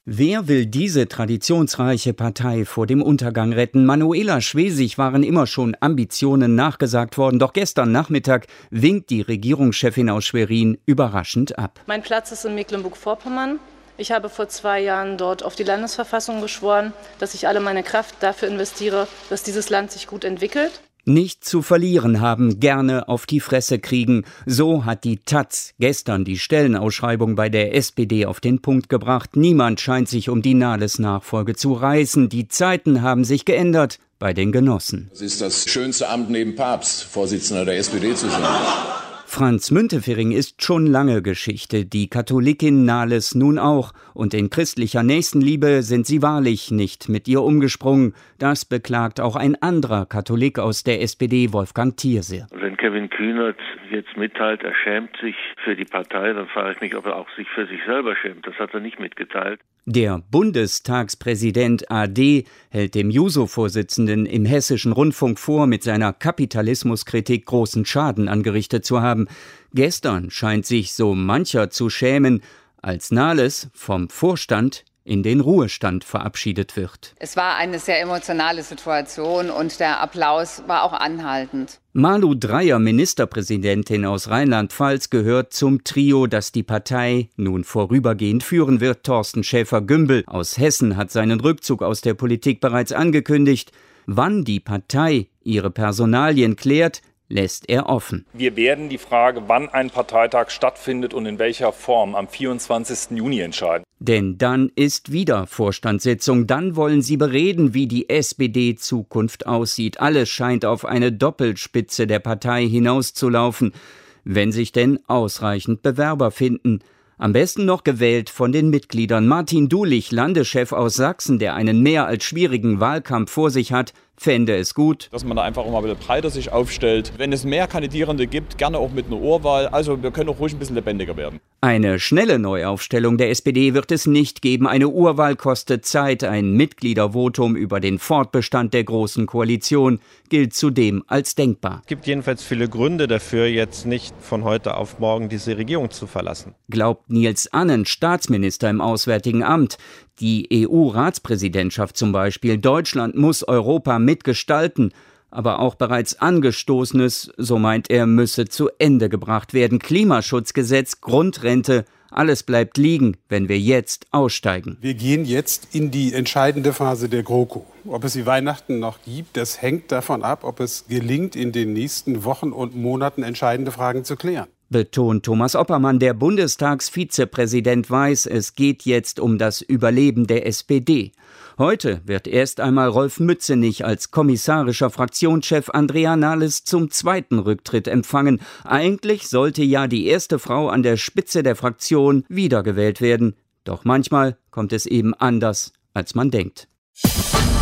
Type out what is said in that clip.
Wer will diese traditionsreiche Partei vor dem Untergang retten? Manuela Schwesig waren immer schon Ambitionen nachgesagt worden, doch gestern Nachmittag winkt die Regierungschefin aus Schwerin überraschend ab. Mein Platz ist in Mecklenburg-Vorpommern. Ich habe vor 2 Jahren dort auf die Landesverfassung geschworen, dass ich alle meine Kraft dafür investiere, dass dieses Land sich gut entwickelt. Nicht zu verlieren haben, gerne auf die Fresse kriegen. So hat die taz gestern die Stellenausschreibung bei der SPD auf den Punkt gebracht. Niemand scheint sich um die Nahles-Nachfolge zu reißen. Die Zeiten haben sich geändert bei den Genossen. Es ist das schönste Amt neben Papst, Vorsitzender der SPD zu sein. Franz Müntefering ist schon lange Geschichte, die Katholikin Nahles nun auch. Und in christlicher Nächstenliebe sind sie wahrlich nicht mit ihr umgesprungen. Das beklagt auch ein anderer Katholik aus der SPD, Wolfgang Thierse. Wenn Kevin Kühnert jetzt mitteilt, er schämt sich für die Partei, dann frage ich mich, ob er auch sich für sich selber schämt. Das hat er nicht mitgeteilt. Der Bundestagspräsident AD hält dem Juso-Vorsitzenden im Hessischen Rundfunk vor, mit seiner Kapitalismuskritik großen Schaden angerichtet zu haben. Gestern scheint sich so mancher zu schämen, als Nahles vom Vorstand in den Ruhestand verabschiedet wird. Es war eine sehr emotionale Situation und der Applaus war auch anhaltend. Malu Dreyer, Ministerpräsidentin aus Rheinland-Pfalz, gehört zum Trio, das die Partei nun vorübergehend führen wird. Thorsten Schäfer-Gümbel aus Hessen hat seinen Rückzug aus der Politik bereits angekündigt. Wann die Partei ihre Personalien klärt, lässt er offen. Wir werden die Frage, wann ein Parteitag stattfindet und in welcher Form, am 24. Juni entscheiden. Denn dann ist wieder Vorstandssitzung. Dann wollen sie bereden, wie die SPD-Zukunft aussieht. Alles scheint auf eine Doppelspitze der Partei hinauszulaufen, wenn sich denn ausreichend Bewerber finden. Am besten noch gewählt von den Mitgliedern. Martin Dulich, Landeschef aus Sachsen, der einen mehr als schwierigen Wahlkampf vor sich hat, fände es gut, dass man da einfach mal ein bisschen breiter sich aufstellt. Wenn es mehr Kandidierende gibt, gerne auch mit einer Urwahl. Also wir können auch ruhig ein bisschen lebendiger werden. Eine schnelle Neuaufstellung der SPD wird es nicht geben. Eine Urwahl kostet Zeit. Ein Mitgliedervotum über den Fortbestand der Großen Koalition gilt zudem als denkbar. Es gibt jedenfalls viele Gründe dafür, jetzt nicht von heute auf morgen diese Regierung zu verlassen. Glaubt Niels Annen, Staatsminister im Auswärtigen Amt. Die EU-Ratspräsidentschaft zum Beispiel. Deutschland muss Europa mitgestalten. Aber auch bereits Angestoßenes, so meint er, müsse zu Ende gebracht werden. Klimaschutzgesetz, Grundrente, alles bleibt liegen, wenn wir jetzt aussteigen. Wir gehen jetzt in die entscheidende Phase der GroKo. Ob es die Weihnachten noch gibt, das hängt davon ab, ob es gelingt, in den nächsten Wochen und Monaten entscheidende Fragen zu klären. Betont Thomas Oppermann, der Bundestagsvizepräsident, weiß, es geht jetzt um das Überleben der SPD. Heute wird erst einmal Rolf Mützenich als kommissarischer Fraktionschef Andrea Nahles zum zweiten Rücktritt empfangen. Eigentlich sollte ja die erste Frau an der Spitze der Fraktion wiedergewählt werden. Doch manchmal kommt es eben anders, als man denkt.